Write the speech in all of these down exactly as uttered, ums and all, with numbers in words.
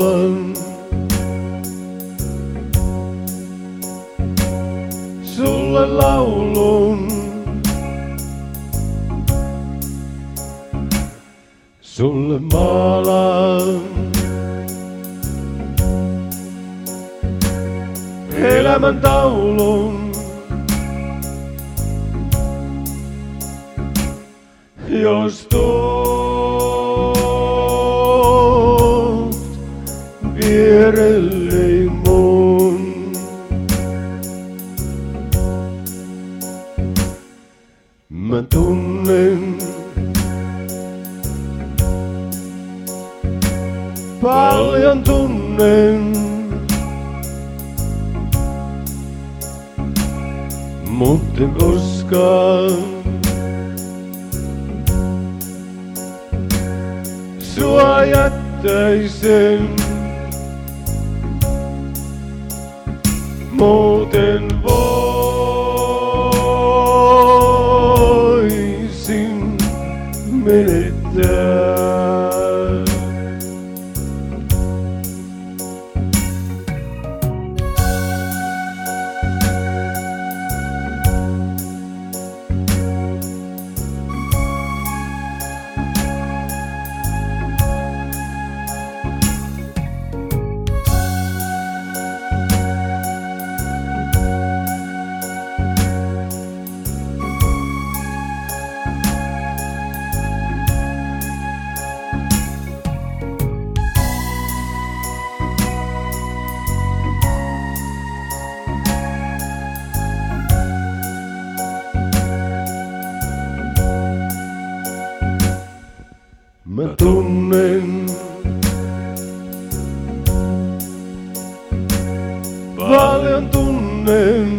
laulan sulle laulun. Sulle maalaan elämän taulun, jos tuut vierelleni mun. Mä tunnen paljon tunnen, mutta en koskaan sua jättäisen, muuten voisin menettää. Mä tunnen paljon tunnen,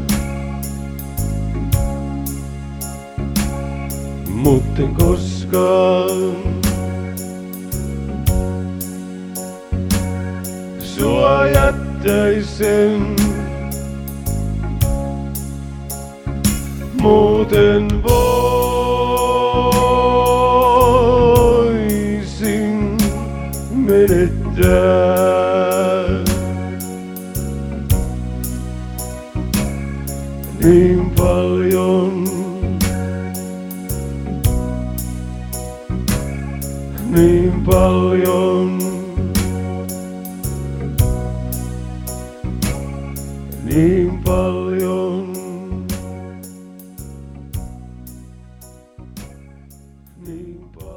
mutten koskaan sua jättäisen, muuten voisin menettää. Niin paljon, niin paljon, niin paljon, niin paljon.